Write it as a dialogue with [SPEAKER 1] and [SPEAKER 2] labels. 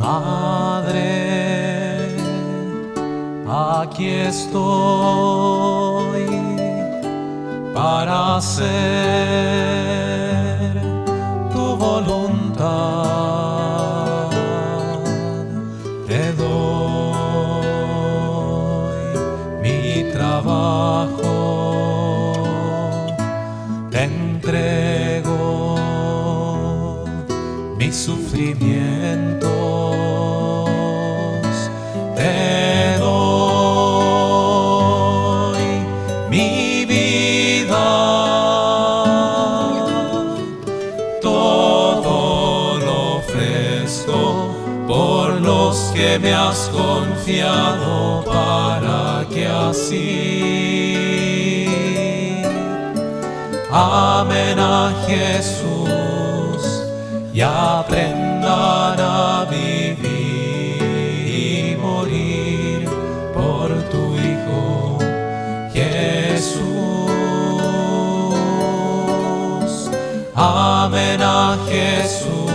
[SPEAKER 1] Padre, aquí estoy para hacer tu voluntad. Te doy mi trabajo, te entrego mis sufrimientos, te doy mi vida, todo lo ofrezco por los que me has confiado, para que así amen a Jesús y aprendan a vivir y morir por tu Hijo Jesús. Amen a Jesús